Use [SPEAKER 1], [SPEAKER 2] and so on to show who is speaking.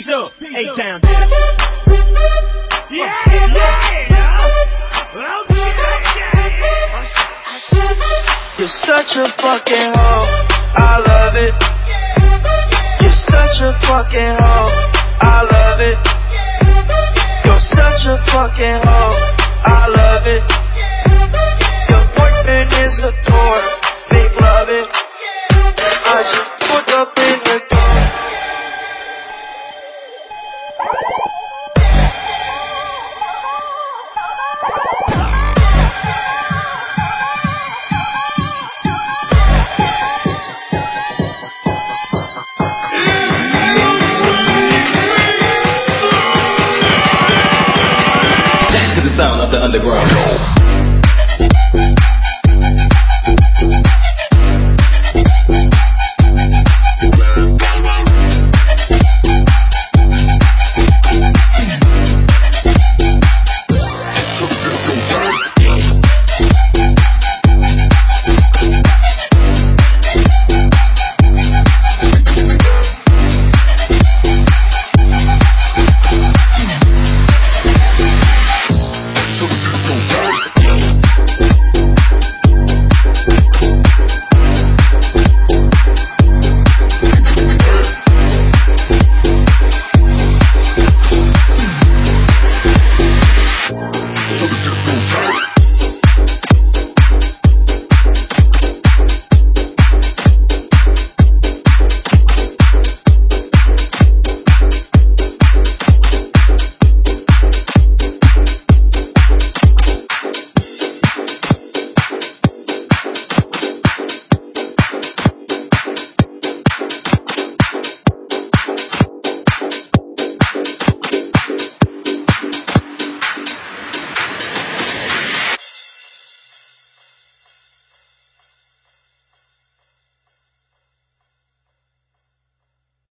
[SPEAKER 1] Peace up, A-Town.
[SPEAKER 2] You're such a fucking hoe, I love it. You're such a fucking hoe, I love it. You're such a fucking hoe, I love it. Your boyfriend is a tour, big love it. I just put up in the door.
[SPEAKER 3] Sound of the underground.